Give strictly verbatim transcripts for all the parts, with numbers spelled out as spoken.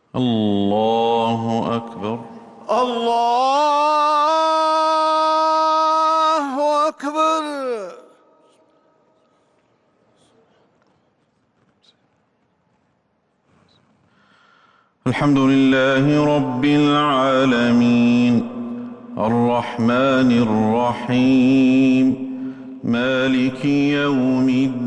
الله أكبر. الله أكبر. الحمد لله رب العالمين الرحمن الرحيم مالك يوم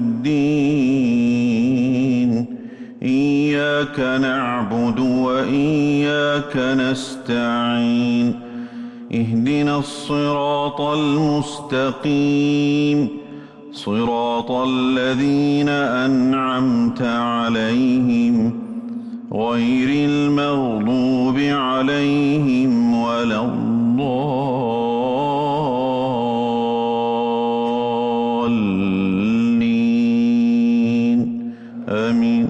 الدين إياك نعبد وإياك نستعين اهدنا الصراط المستقيم صراط الذين أنعمت عليهم غير المغضوب عليهم ولا الضالين آمين.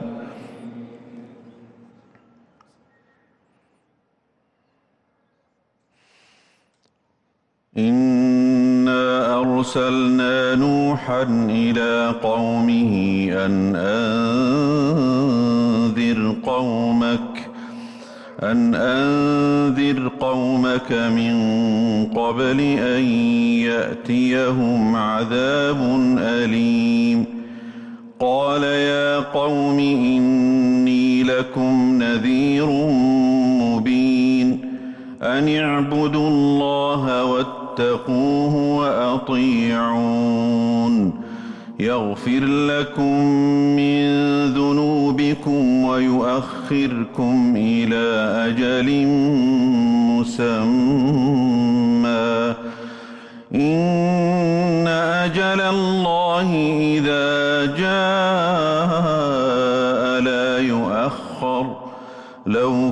إنا أرسلنا نوحا إلى قومه أن أنذر قومك أن أنذر قومك من قبل أن يأتيهم عذاب أليم. قال يا قوم إني لكم نذير مبين أن اعبدوا الله واتقوه وأطيعون يغفر لكم من ذنوبكم ويؤخركم إلى أجل مسمى إن أجل الله إذا جاء لا يؤخر لو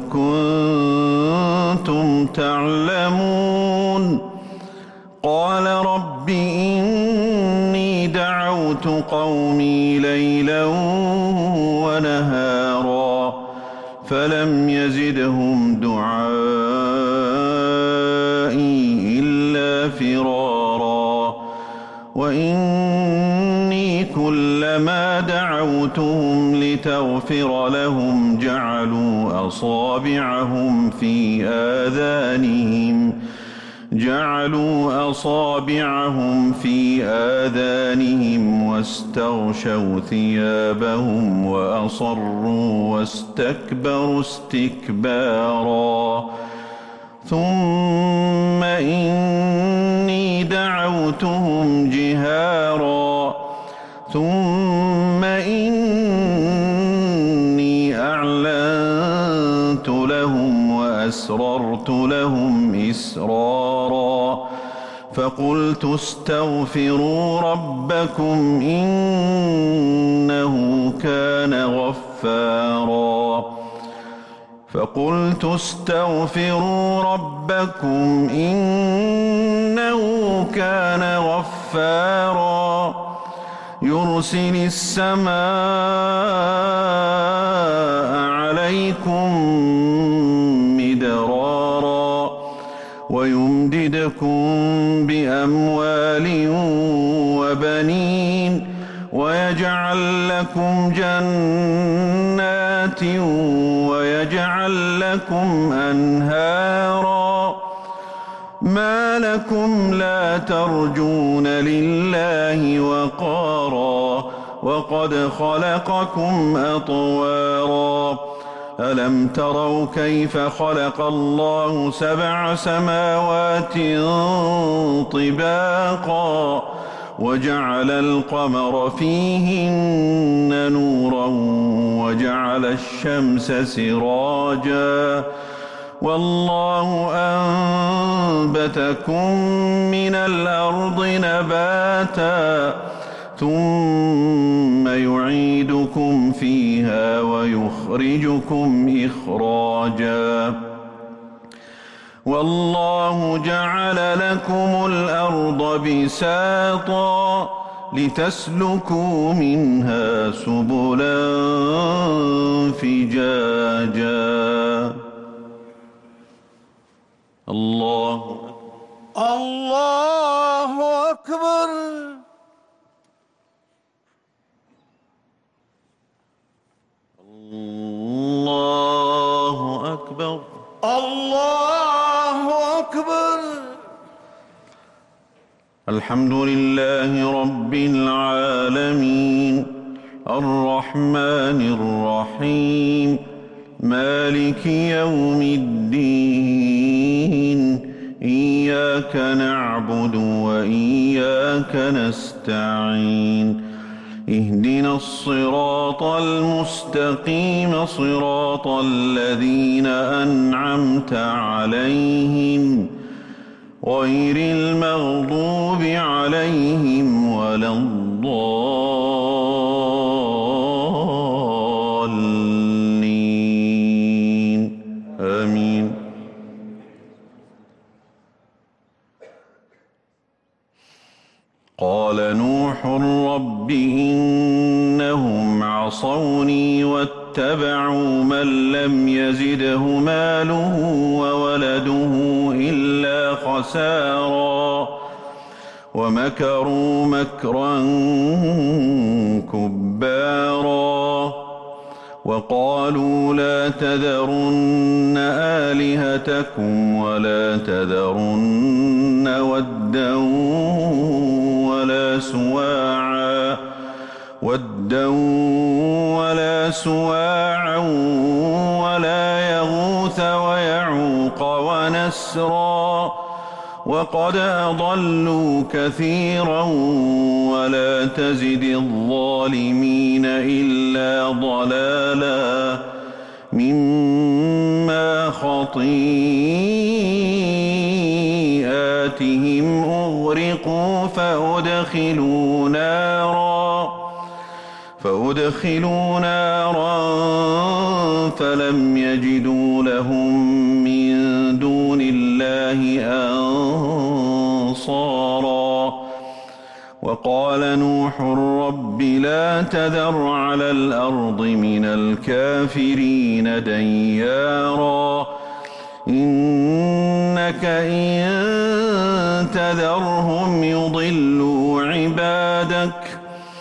كنتم تعلمون. قال رب إني دعوت قومي ليلا ونهارا فلم يزدهم دعائي إلا فرارا وإني كلما دعوتهم لتغفر لهم جعلوا أصابعهم في آذانهم جعلوا أصابعهم في آذانهم واستغشوا ثيابهم وأصروا واستكبروا استكبارا ثم إني دعوتهم جهارا ثم إني أعلنت لهم وأسررت لهم إسرارا فقلت استغفروا ربكم إنه كان غفارا فقلت استغفروا ربكم إنه كان غفارا يرسل السماء عليكم مدرارا ويمددكم بأموال وبنين ويجعل لكم جنات ويجعل لكم أنهارا ما لكم لا ترجون لله وقارا وقد خلقكم أطوارا ألم تروا كيف خلق الله سبع سماوات طباقا وجعل القمر فيهن نورا وجعل الشمس سراجا والله أنبتكم من الأرض نباتا ثم يعيدكم فيها ويخرجكم إخراجا والله جعل لكم الأرض بساطا لتسلكوا منها سبلا فجاجا. الله الله أكبر. الله الحمد لله رب العالمين الرحمن الرحيم مالك يوم الدين إياك نعبد وإياك نستعين اهدنا الصراط المستقيم صراط الذين أنعمت عليهم غير المغضوب عليهم ولا الضالين آمين. قال نوح رب إنهم عصوني واتبعوا من لم يزده ماله وولده إلا خسارا ومكروا مكرا كبارا وقالوا لا تذرن آلهتكم ولا تذرن ودا ولا سواعا ودا ولا سواعا ولا يغوث ويعوق ونسرا وقد أضلوا كثيرا ولا تزد الظالمين إلا ضلالا مما خطيئاتهم أغرقوا فأدخلوا نارا فأدخلوا نارا فلم يجدوا لهم من دون الله أنصارا وقال نوح رب لا تذر على الأرض من الكافرين ديارا إنك إن تذرهم يضلوا عبادك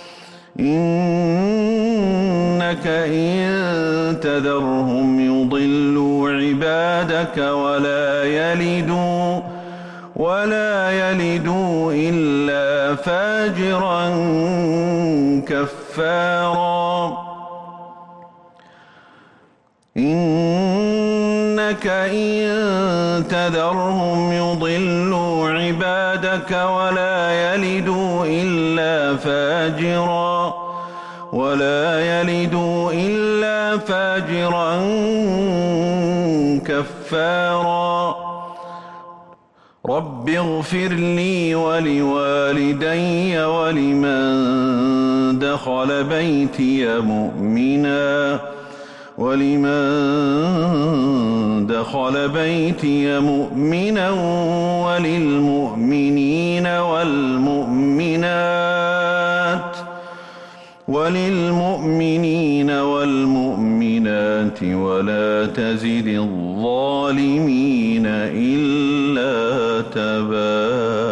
إنك إن تذرهم يضلوا عبادك ولا يلدوا ولا يلدوا إلا فاجرا كفارا إنك إن تذرهم يضلوا عبادك ولا يلدوا إلا فاجرا ولا يلدوا إلا فاجرا كفارا رب اغفر لي ولوالدي ولمن دخل بيتي مؤمنا ولمن دخل بيتي مؤمنا وللمؤمنين والمؤمنات وللمؤمنين والمؤمنات ولا تزد الظالمين إلا تبارا.